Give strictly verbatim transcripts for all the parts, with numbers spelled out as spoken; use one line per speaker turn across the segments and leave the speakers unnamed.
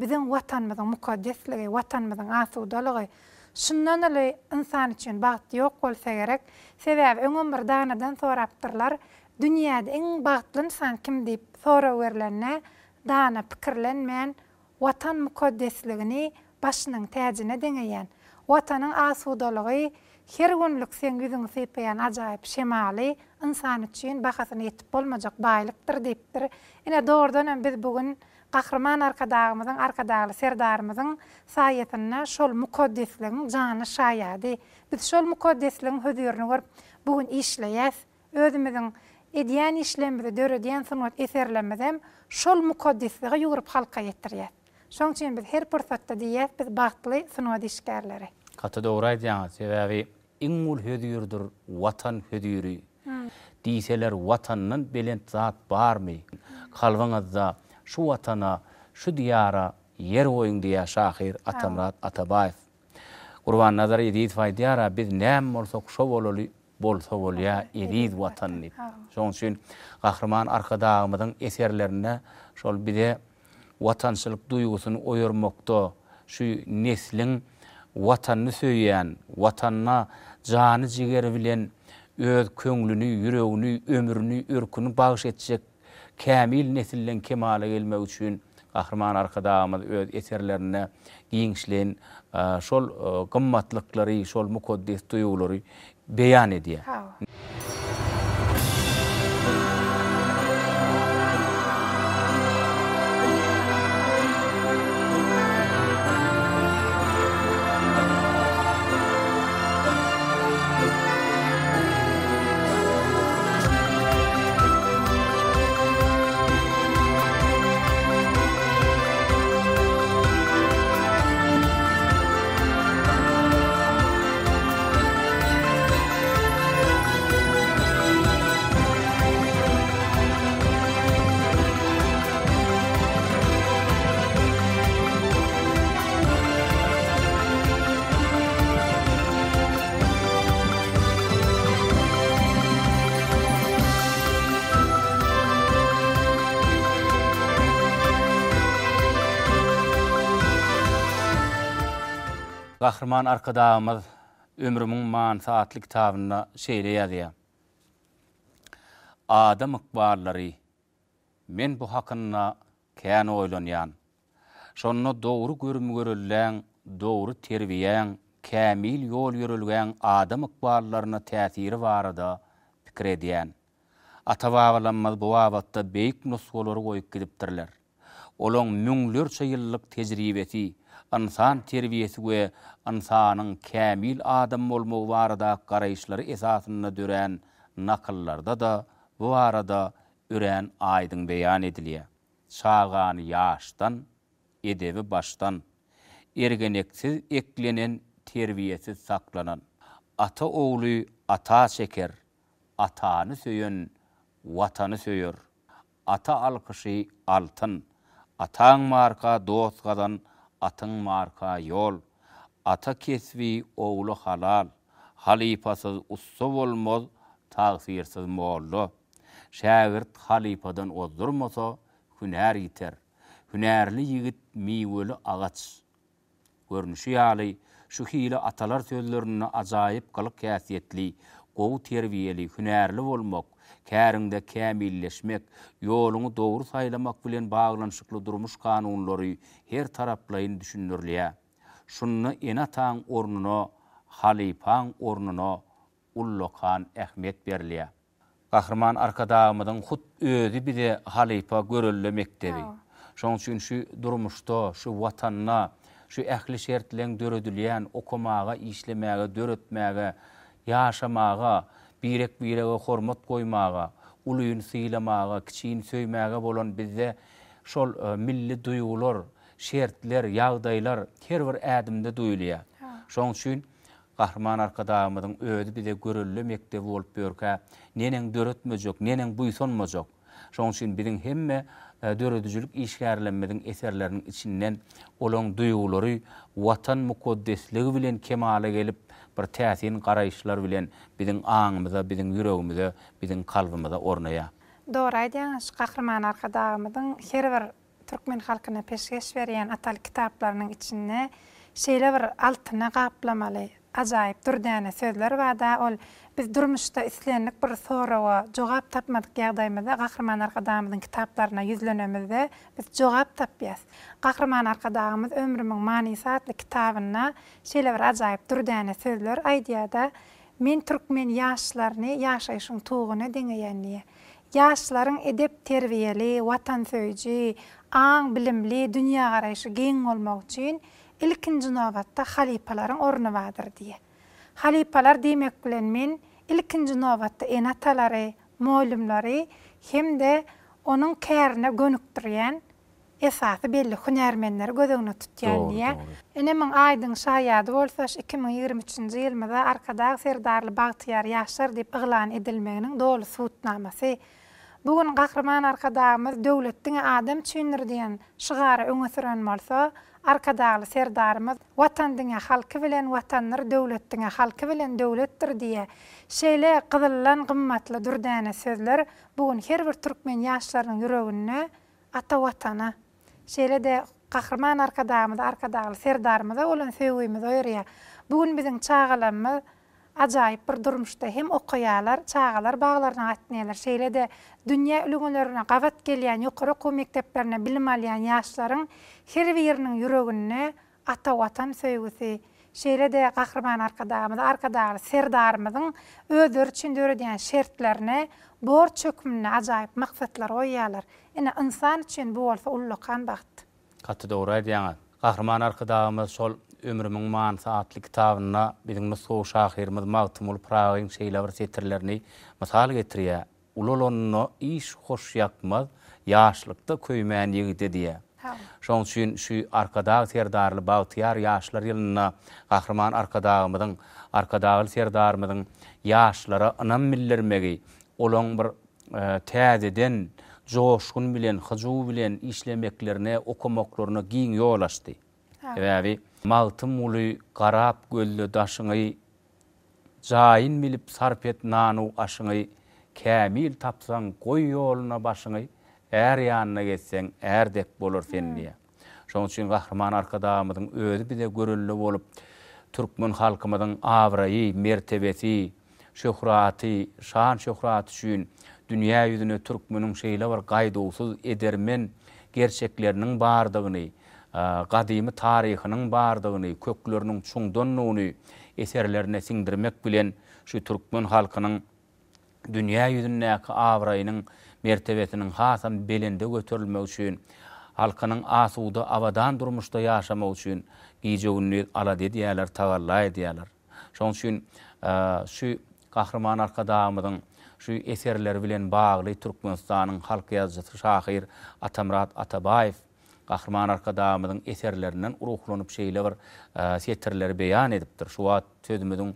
bizim vatanımızın mukaddesligi, vatanımızın asudalygy şundan öle insan üçin bagty ýok bolsa gerek. Sebäbi öňem bir danadan sorapdyrlar. Dünýäde eň bagtly insan kim diýip sora berilende dana pikirlenmän watan mukaddesligini başynyň täjine deňeýän. Watanyň asudalygy her günlük sen yüzüňi sypaýan ajaýyp şemaly insan üçin bahasyny ýetip bolmajak baýlykdyr diýipdir. Ine doğrudan biz bugün Gahrman arkadağımızın, arkadağı serdarımızın sayetinne şol mukaddesliğin canı şaýady. Biz şol mukaddesliğin hödürünü görüp bugün işleýäs. Özümizin edýän işlemimizi döredýän sunat eserlerimizem şol mukaddesliğe ýugurup halka ýetirýär. Şoň üçin biz her pursatda diýýäs, biz bagtly sunat işgärleri.
Kata doğru aýdýaňyz, sebäbi iň ul hödürdür watan hödüri. Diýseler watanyň belent zat barmy? Kalbyňyzda şu watana, şu diýara yer goýuň diýär şahyr Atamrat Atabaýew. Gurban nazar edýid faýdyara biz näme bolsak şo bolaly bolsa bolýa edýid watanyny. Şoň üçin Gahrman arkadağymyzyň eserlerine şol bize watançylyk duýgusyny oýarmakda şu neslin watanyny söýýän, watanyna jany jigeri bilen öz köňlüni, ýüregini, ömrüni, örküni bagyş etjek kämil nesillen kemale gelmek üçin Gahrman arkadağymyz öz eserlerine giňişlen şol gymmatlyklary, şol mukaddes duýgulary beýan edýär. Gahrman arkadağımız ömrümün manfaatly kitabyna şeýle ýazýar. Adam ykbarlary men bu hakynda kän oýlanýan. Şonu dogry görüm görülen, dogry terbiýen, kämil ýol ýörülgen adam ykbarlaryna täsiri barada pikir edýän. Ata-babalarymyz bu wagtda beýik nusgolary goýup gidipdirler. Olaň müňlerçe ýyllyk tejribesi, insan terbiyesi we insanyň kämil adam bolmagy barada garaýşlary esasyna dören nakyllarda da bu arada ören aýdyň beýan edilýär. Çağany ýaşdan, edebi başdan, ergeneksiz eklenen terbiyesiz saklanan. Ata oğlu ata çeker, atany söýen watany söýür. Ata alkyşy altyn, ataň marka dost gadan, atın marka yol, ata kesbi oğlu halal, halifasız ussa bolmaz, tagsirsiz mollu. Şagirt halifadan ozdurmasa, hünär ýiter. Hünärli ýigit miweli agaç. Görnüşi ýaly, şu hili atalar sözlerini ajaýyp galyk häsiýetli, gowy terbiyeli, hünärli bolmak, kärinde kämilleşmek, ýoluny dogry saýlamak bilen baglanyşykly durmuş kanunlary her taraplayyn düşünürliýär. Şunu enataň ornuna, halipaň ornuna ullokan ähmiýet berilýär. Gahrman arkadağymyzyň hut özü bize halipa görülle mektebi. Şoň üçin şu durmuşda, şu watanyna, şu ähli şertleň döredilýän okumaga, işlemäge, döretmäge, ýaşamaga, birek birege hormat goýmaga, ulyny syýlamaga, kiçiğini söýmäge bolan bizde şol milli duýgular, şertler, ýagdaýlar her bir ädimde duýulýar. Şoň üçin Gahrman arkadağymyzyň özü bize görülle mektebi bolup berkä, neneň döretmejek, neneň buýsanmajak. Şoň üçin biziň hemme döredüjilik işgärlenmediň eserleriniň içinden olaň duýgulary watan mukaddesligi bilen kemale gelip bir täsin garaýşlar bilen biziň aňymyza, biziň ýüregimize, biziň kalbymyza ornaýar.
Doğru aýdýaňyz, Gahrman arkadağymyzyň her bir Türkmen halkyna peşkeş berýän atal kitaplarının içinde şeýle bir altına gaplamaly, ajaýyp durdäne sözler bar da ol biz durmuşda islenlik bir sorawa jogap tapmadyk ýagdaýymyzda Gahrman Arkadağymyzyň kitaplarına yüzlenemizde biz jogap tapýas. Gahrman Arkadağymyz ömrümiň manysy adly kitabyna şeýle bir ajaýyp durdäne sözler aýdýada men türkmen ýaşlaryny ýaşaýşyň tuğuny deňeýändiýe. Ýaşlaryň edep terbiyeli, watansöýji, aň bilimli, dünýä garaýşy geň bolmak üçin ilkinji nobatda halipalaryň orny bardyr diýe. Halipalar demek bilen men ilkinji nobatda enatalary, moýlumlary hemde onuň kärine gönükdirýän esasy belli hünärmenleri gözüňe tutýan diýe. Ene men aýdyň şaýady bolsa iki bin ýigirme üçinji ýylda Arkadaş Serdarly Bagtyar ýaşlar diýip eglan edilmeginiň dogry subutnamasy. Bugün Gahrman Arkadaşymyz döwletdiň adam çyndyr diýen şygary öňe süren bolsa, Arkadaşly Serdarymyz watandyňa halky bilen watanlar, döwletdiňe halky bilen döwletdir diýe. Şeýle gyzylan gymmatly durdäne sözler bugün her bir türkmen ýaşlarynyň ýüregine ata watana. Şeýle de Gahrman Arkadaşymyz, Arkadaşly Serdarymyz olan söwgimiz öýrýär. Bugün biziň çağalarymyz ajaýyp bir durmuşda hem okuýarlar, çağalar baglaryna gatnaýarlar. Şeýle de dünýä ülgünlerine gabat gelýän ýokary okuw mekdeplerine bilim alýan ýaşlaryň her biriniň ýüregine ata watan söýgüsi. Şeýle de Gahrman Arkadaşymyz, Arkadaşly Serdarymyzyň özleri üçin döredýän şertlerine, borç hökmüne ajaýyp maksatlar goýýarlar. Ene insan üçin bu bolsa ullukan baht.
Gaty dogry aýdýaňyz. Gahrman Arkadaşymyz şol ömrümiň manysy adly kitabyna biziň Mustafa Şahyrymyz Magtymul Pragyň şeýle bir setirlerini mysal getirýär. Ulolonno iş hoş ýakmaz, ýaşlykda köýmän ýigide diýär. Şoň üçin şu Arkadaş Serdarly Bagtyar ýaşlar ýylyna Gahrman Arkadaşymyzyň, Arkadaşly Serdarymyzyň ýaşlara anam bildirmegi, olaň bir täzeden joşgun bilen, hyjuw bilen işlemeklerine, okumaklaryna giň ýol açdy. Ebabi Magtymul garap göllü daşyňy jaýyn bilip sarp et nanu aşyňy kämil tapsaň goý ýoluna başyňy är ýanyna geçseň ärdek bolar sendiýe. Şoň üçin Gahrman Arkadaşymyzyň özü bize görünli bolup türkmen halkymyzyň awraýy, mertebesi, şöhraty, şan şöhraty üçin dünýä ýüzüne türkmeniň şeýle bir gaýdawsyz edermen gerçekleriniň bardygyny, gadymy taryhynyň bardygyny, kökleriniň çuňdanlygyny eserlerine siňdirmek bilen şu türkmen halkynyň dünýä ýüzündäki awraýynyň mertebesiniň hasam belinde göterilmek üçin, halkynyň asuda abadan durmuşda ýaşamak üçin giýjegini ala diýerler, tagalla diýerler. Şoň üçin şu Gahrman Arkadaşymyzyň şu eserleri bilen bagly Türkmenistanyň halk ýazgysy şahyr Atamrat Atabaýew Gahrman Arkadaşymyzyň eserlerinden uruklanyp şeýle bir setirleri beýan edipdir. Şu wagt sözümüziň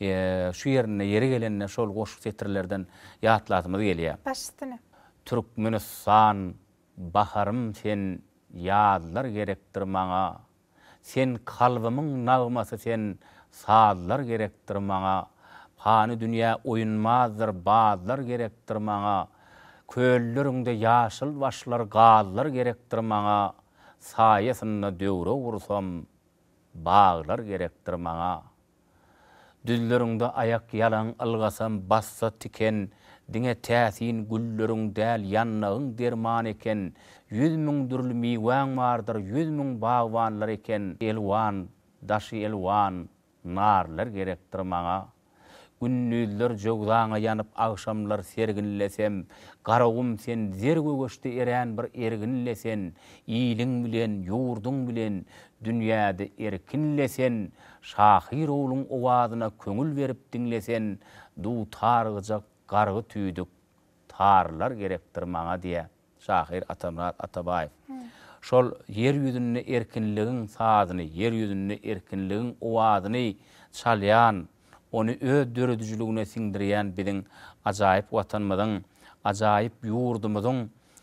şu ýerine ýeri gelende şol goşuk setirlerden ýatlatymyz gelýär.
Başystyny.
Türkmenistan baharym sen ýadlar gerekdir maňa. Sen kalbymyň nagmasy sen sazlar gerekdir maňa. Hany dünýä oýunmazdyr, bazlar gerekdir maňa. Kölleriňde ýaşyl başlar, gazlar gerekdir maňa. Saýasyna döwre wursam, baglar gerekdir maňa. Düzleriňde ayak ýalaň algasam, bassa tiken, diňe täsin gülleriň däl ýannagyň derman eken, yüz müň dürli miwaň bardyr, yüz müň bagwanlar eken, elwan, daşy elwan, narlar gerekdir maňa. Günnüzler jogdaňa ýanyp agşamlar serginlesem, garagum sen zerge göçde eren bir erginlesen, ýylyň bilen, ýurduň bilen dünýäde erkinlesen, şahyr oğluň owazyna köňül berip dinlesen, du targyjak gargy tüýdük tarlar gerekdir maňa diýe şahyr Atamrat Atabaýew. Şol yer ýüzünde erkinligiň sazyny, yer ýüzünde erkinligiň owazyny çalýan, onu öz döredüjüligine siňdirýän biziň ajaýyp watanymyzyň, ajaýyp ýurdumyzyň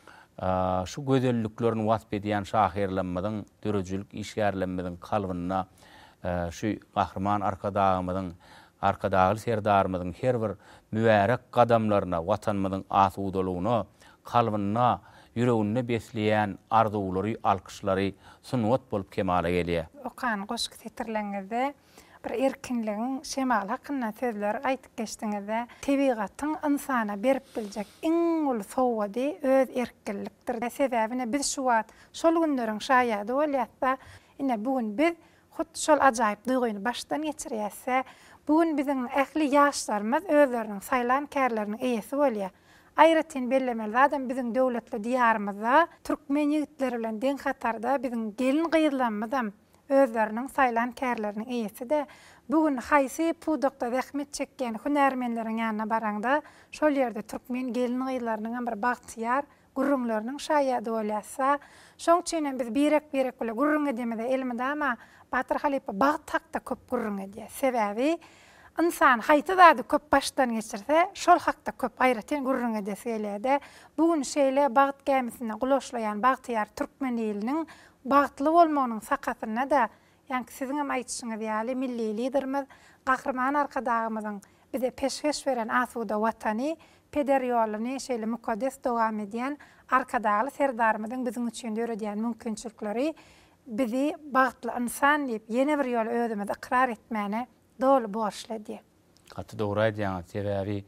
şu gözelliklerini wasp edýän şahyrlarymyzyň, döredüjülük işgärlerimiziň kalbyna şu Gahrman Arkadaşymyzyň, Arkadaşly Serdarymyzyň her bir mübarek gadamlaryna, watanymyzyň asudalygyna, kalbyna yüreğinde besleyen arzuwlary, alkyşlary sunwat bolup kemale gelýär.
Okan goşky titirleňizde bir erkinligiň şemal hakynda sözler aýtyp geçdiňizde tebigatyň insana berip biljek iň ulu sowgady öz erkinlikdir. Sebäbine biz şu wagt şol günleriň şaýady bolýarsa, ine bugün biz hut şol ajaýyp duýguny başdan geçirýärse, bugün biziň ähli ýaşlarymyz özleriniň saýlan kärleriniň eýesi bolýar. Aýratyn bellemeli adam biziň döwletli diýarymyzda türkmen ýigitleri bilen deň hatarda biziň gelin gyýylanmazam özleriniň saýlan kärleriniň eýesi de bugün haýsy pudokda zähmet çekken hünärmenleriň ýanyna baranda şol ýerde türkmen gelin gyýylarynyň bir bagtyýar gurrunlarynyň şaýady bolýarsa, şoň üçin biz birek-birek bile gurrun edemede elmede ama Batyr Halipa bagyt hakda köp gurrun edýär. Sebäbi insan haýty zady köp başdan geçirse, şol hakda köp aýratyn gurrun edesi gelýär. Bugün şeýle bagyt gämisine gulaşlaýan bagtyýar türkmen eliniň bagtly bolmagynyň sakatyna da, ýani siziň hem aýtýyşyňyz ýaly milli liderimiz, gahrman arkadagymyzyň bize peşkeş beren asuda watany, peder ýolyny şeýle mukaddes dowam edýän arkadagy serdarymyzyň biziň üçin öýredýän mümkinçilikleri bizi bagtly insan diýip ýene bir ýol özümizi ikrar etmäne dolu borçlady.
Gaty dogry aýdýaňyz, sebäbi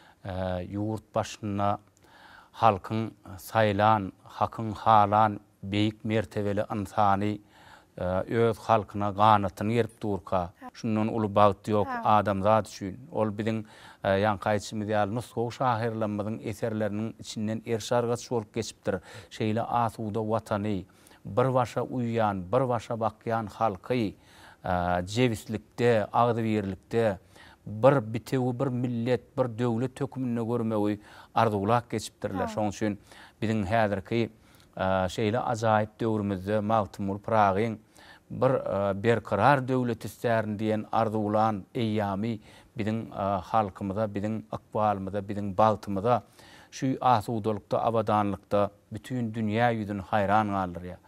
ýurt başyna halkyň saýlan, hakyň halan beýik mertebeli insany öz halkyna ganatyny gerip durka. Şundan uly bagyt ýok adamzat üçin. Ol biziň ýan gaýtymyz ýaly Nuskow şahyrlarymyzyň eserleriniň içinden erşargaç bolup geçipdir. Şeýle asuda watany bir başa uýan, bir başa bakýan halky jewislikde, agdybirlikde bir bitewi, bir millet, bir döwlet tökümine görmegi arzuwlak geçipdirler. Şoň üçin biziň häzirki şeýle ajaýyp döwrümizde Magtymul Pragyň bir berkarar döwlet islärin diýen arzuwlan eýýamy biziň halkymyza, biziň akbalymyza, biziň bagtymyza şu asudalykda, abadanlykda bütün dünýä ýüzüne hayran galdyr.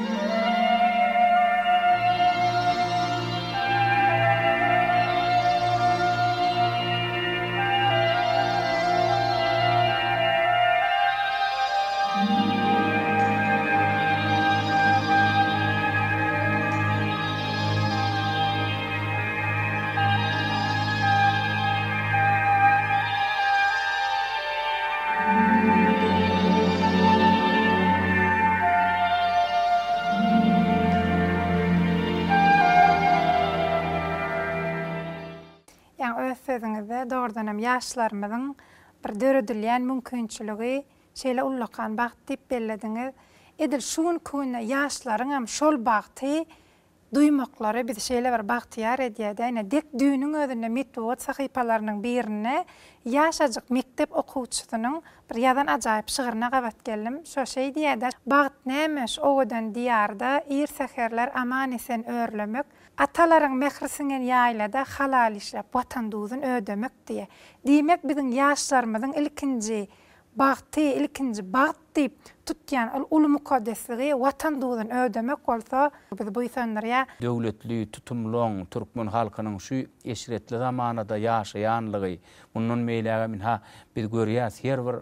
Sözüňizde doğrudan hem ýaşlarymyzyň bir döredilýän mümkinçiligi şeýle ullakan bagt diýip bellediňiz. Edil şuň köňe ýaşlaryň hem şol bagty duýmaklary biz şeýle bir bagtyýar edýär. Ene dek düýnüň özünde metod sahypalarynyň birine ýaşajyk mektep okuwçysynyň bir ýadan ajaýyp şygyryna gabat geldim. Şo şeý diýär, bagt nämeş owadan diýarda ir seherler aman esen örlemek, atalaryň mehrisiniň ýaýlada halal işläp watan duýdun ödemek diýe. Diýmek biziň ýaşlarymyzyň ilkinji bagty, ilkinji bagt diýip tutýan uly mukaddesliği watan duýdun ödemek bolsa, biz bu ýa
döwletli tutumluň türkmen halkynyň şu eşretli zamanada ýaşaýanlygy, mundan meýläge min ha biz görýäs her bir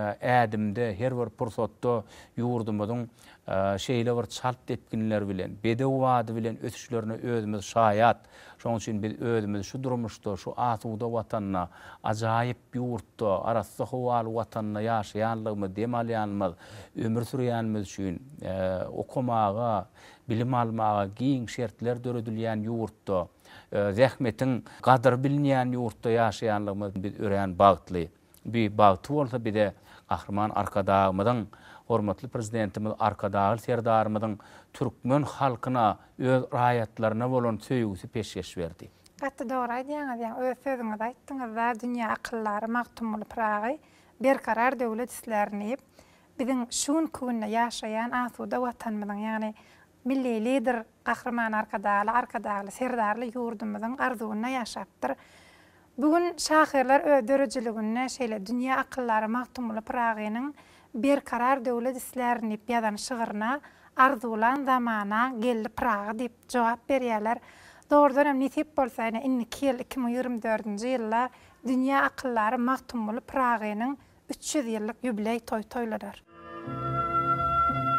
ädimde, her bir pursatda ýurdumyzyň şeýle bir çalt etkinler bilen, bedew wady bilen ötüşlerini özümiz şaýat. Şoň üçin biz özümiz şu durmuşda, şu asuda watanyna, ajaýyp ýurtda, arasy howal watanyna ýaşaýanlygymyz, demalýanymyz, ömür sürýänimiz üçin okumaga, bilim almaga giň şertler döredilýän ýurtda, zähmetiň gadyr bilinýän ýurtda ýaşaýanlygymyz biz ören bagtly. Bir bagty bolsa bir de gahrman arkadagymyzyň, hormatly prezidentimiz arkadagy serdarymyzyň türkmen halkyna öz raýatlaryna bolan söýgüsi peşkeş berdi.
Gaty dogry aýdýaňyz, öz sözüňizde aýtdyňyz, dünýä akyllary Magtymul Pragy berkarar döwlet islerini biziň şuň köňe ýaşaýan asuda watanymyzyň, ýani milli lider gahrman arkadagy, arkadagy serdarly ýurdumyzyň arzuwyna ýaşapdyr. Bugün şahyrlar öz dörejiligine şeýle dünýä akyllary Magtymul Pragynyň berkarar döwlet islerini ýadan şygyryna arzuwlan zamana geldi Praga diýip jogap berýärler. Doğrudan hem nisip bolsa ine iki ýyl iki bin ýygrimi dördünji ýylda dünýä akyllary Magtymul Pragynyň üç ýüz ýyllyk ýubiley toý toýladar.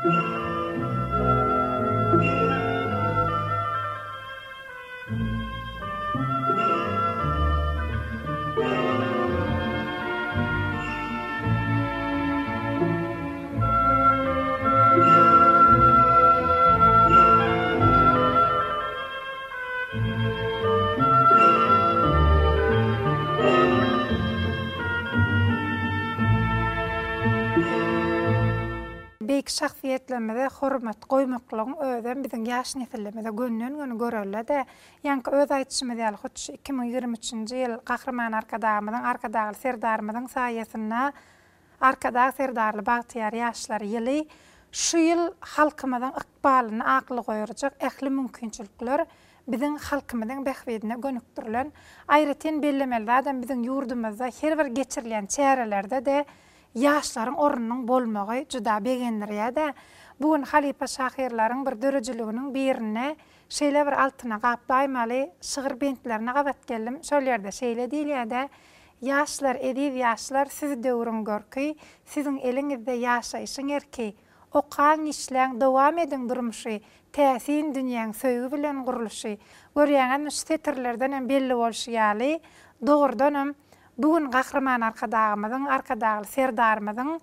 Beyk şahsiyetlemede hormat goýmaklaryň öýden biziň ýaş nesillemede gönnün göni görelle-de ýanky öz aýtşymy diýil hoç iki bin ýigirme üçinji ýyl Gahrman arkadagymyň arkadagy serdarmyň saýasynda arkadagy serdarly bagtyar ýaşlary ýyly şu ýyl halkymyň ykbalyny akly goýarjak ähli mümkinçilikler biziň halkymyň behbedine gönükdirilen aýratyn bellemeli adam biziň ýurdumyzda her bir geçirilen çärelerde de ýaşlaryň orunynyň bolmagy juda begendirýär-de. Bugun halipa şahyrlaryň bir dörejiliginiň birine şeýle bir altyna gapdaýmaly şygyr bentlerine gabat geldim. Şolerde şeýle diýilýär-de, ýaşlar, edip ýaşlar, siz döwrüň görki, siziň eliňizde ýaşaýyşyň erki, okan işleň dowam ediň durmuşy, täsin dünýäň söýgü bilen gurulşy, görýäňiz müstetirlerden hem belli bolşy ýaly, dogrudan bugun Gahrman arkadagymyň, arkadagy serdarmyň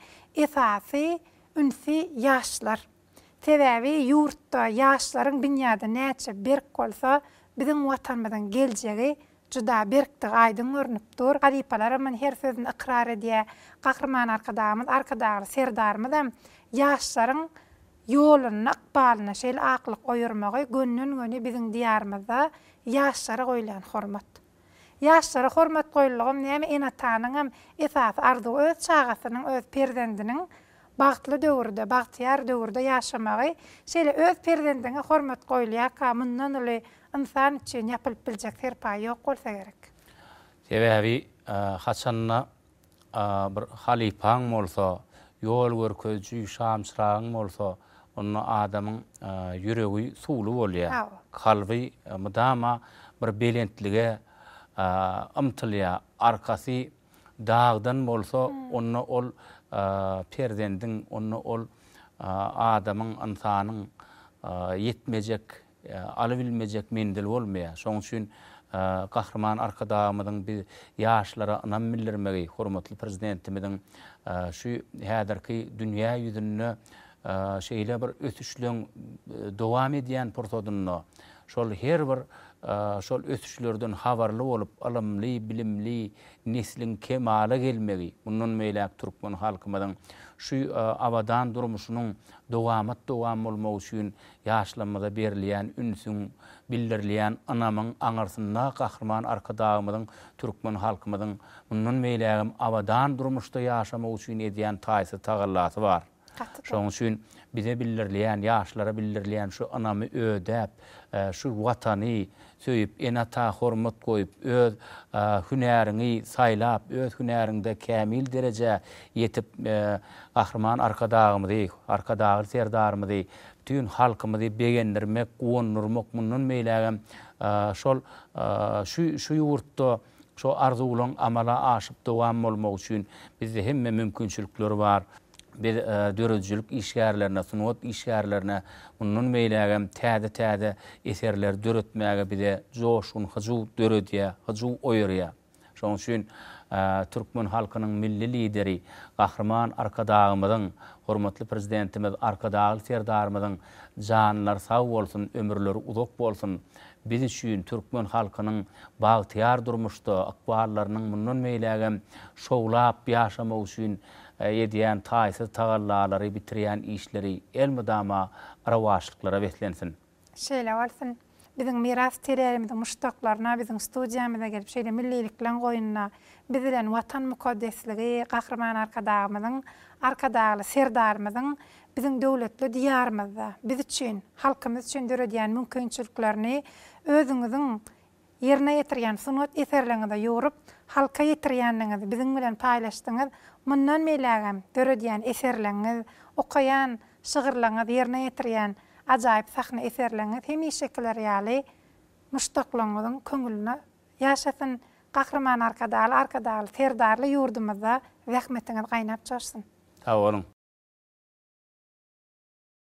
esasy ünsi ýaşlar. Sebäbi ýurtda ýaşlaryň dünýäde näçe berk bolsa, biziň watanymyzyň geljegi juda berkdi, aýdyn görnüpdir. Halipalar men her sözüni ikrar edýär. Gahrman arkadagymyz, arkadagy serdarmyň ýaşlaryň ýoluny, ykbalyny şeýle akly goýurmagy gönnün göni biziň diýarymyzda ýaşlara goýulan hormat. Ýaşlara hormat goýulgym näme enatanyň esas arzu öz çağasynyň, öz perzendiniň bagtly döwürde, bagtyar döwürde ýaşamagy, şeýle öz perzendine hormat goýulýar, mundan uly insan üçin ýapylyp biljek serpa ýok bolsa gerek.
Sebäbi haçanna bir halipaň bolsa, ýol görkezji, şamçyragyň bolsa, onu adamyň ýüregi suwly bolýar. Kalby mydama bir belentlige ymtylýar, arkasy dağdan bolsa, onu ol perzendiň, onu ol adamyň, insanyň yetmejek, alybilmejek mendil bolmaýar. Şoň üçin Gahrman arkadagymyň bir ýaşlara ynam bildirmegi, hormatly prezidentimiň şu häzirki dünýä ýüzünde şeýle bir ötüşleň dowam edýän portodyny, şol her bir şol ötüşlerden habarly bolup, alymly, bilimli neslin kemale gelmegi, mundan meýläp türkmen halkymyň şu abadan durmuşynyň dowamat dowam bolmagy üçin ýaşlamada berilýän ünsüň bildirilýän anamyň aňarsynda Gahrman arkadagymyň türkmen halkymyň mundan meýlägim abadan durmuşda ýaşamak üçin edýän taýsy tagallasy bar. Şoň üçin bize bildirilýän, ýaşlara bildirilýän şu anamy ödäp, şu watany söýüp, enata hormat goýup, öz hünäriňi saýlap, öz hünärinde kämil derejä ýetip Gahrman arkadagymyzy, arkadagy serdarmyzy, bütün halkymyzy begendirmek, gowunurmak mundan meýlägem şol şu şu ýurtda şu arzuwlaryň amala aşyp dowam bolmak üçin bizde hemme mümkinçilikler bar. Bir dörejilik işgärlerine, sunat işgärlerine munun meýlägem täze-täze eserler döretmäge bide joşun, hyjy döredýär, hyjy oýarýar. Şoň üçin türkmen halkynyň milli lideri Gahrman arkadagymyň, hormatly prezidentimiz arkadagy serdarmyň janlar sag bolsun, ömürleri uzak bolsun. Biz üçin türkmen halkynyň bagtyar durmuşda akballarynyň munun meýlägem şowlap ýaşamak üçin edýän taýsy tagallalary bitirýän işleri elmydama arawaşlyklara beslensin.
Şeýle bolsun. Biziň miras terärimiziň muştaklaryna, biziň studiýamyza gelip şeýle millilik bilen goýunna, biz bilen watan mukaddesligi, Gahrman arkadagymyň, arkadagy serdarmyň biziň döwletli diýarymyzda biz üçin, halkymyz üçin döredýän mümkinçiliklerini özüňiziň yerine ýetirýän sunat eserlerinde ýorup, halka ýetirýänliňizi biziň bilen paýlaşdyňyz. Mundan meýlägem döredýän eserleriniz, okaýan şygyrlaryňyz yerine ýetirýän ajaýyp sahna eserleriniz hemişekiler ýaly muştaklaryňyzyň köňülüne ýaşasyn. Gahrman arkadaly, arkadaly serdarly ýurdumyzda rahmetiňiz gaýnap çaşsyn.
Sag bolun.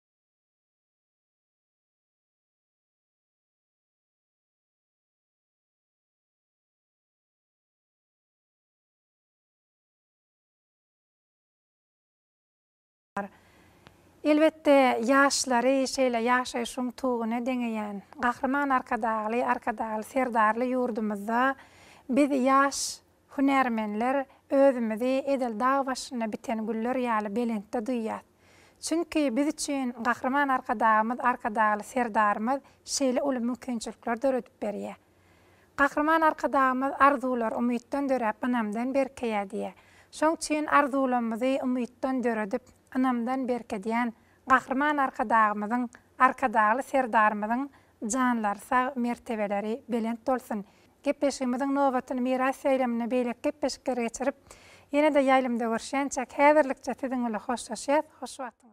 Elbette yaşları şeýle ýaşaýşyň tuğuna deňeýän gahrman arkadaly, arkadaly, serdarly ýurdumyzda biz ýaş hunermenler özümizi edel dağ başyna biten güller ýaly belentde duýýar. Çünki biz üçin gahrman arkadagymyz, arkadaly, serdarymyz şeýle uly mümkinçilikler döredip berýär. Gahrman arkadagymyz arzular umytdan dörep anamdan berkeýär diýär. Şoň üçin arzularymyzy umytdan döredip anamdan berkedýän gahrman arkadagymyzyň, arkadaly serdarymyzyň janlary sag mertebeleri belent bolsun. Gepleşigimiziň nobatyny miras eýlemine beýlek gepleşikler geçirip ýene-de ýaýlymda görüşýänçek häzirlikçe siziň bilen hoşlaşýar. Hoş wagtyňyz.